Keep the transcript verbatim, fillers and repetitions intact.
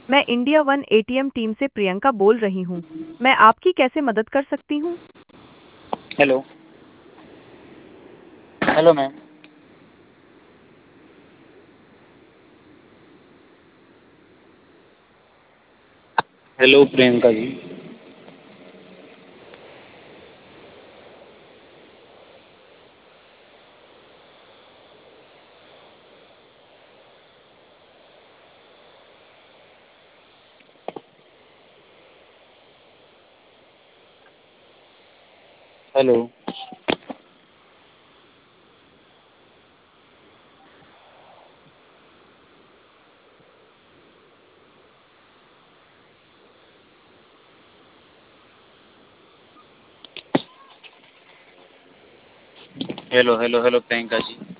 मैं India one ATM team से प्रियंका बोल रही हूँ। मैं आपकी कैसे मदद कर सकती हूँ? Hello. Hello ma'am. Hello Priyanka ji. Hello. Hello hello hello Priyanka जी।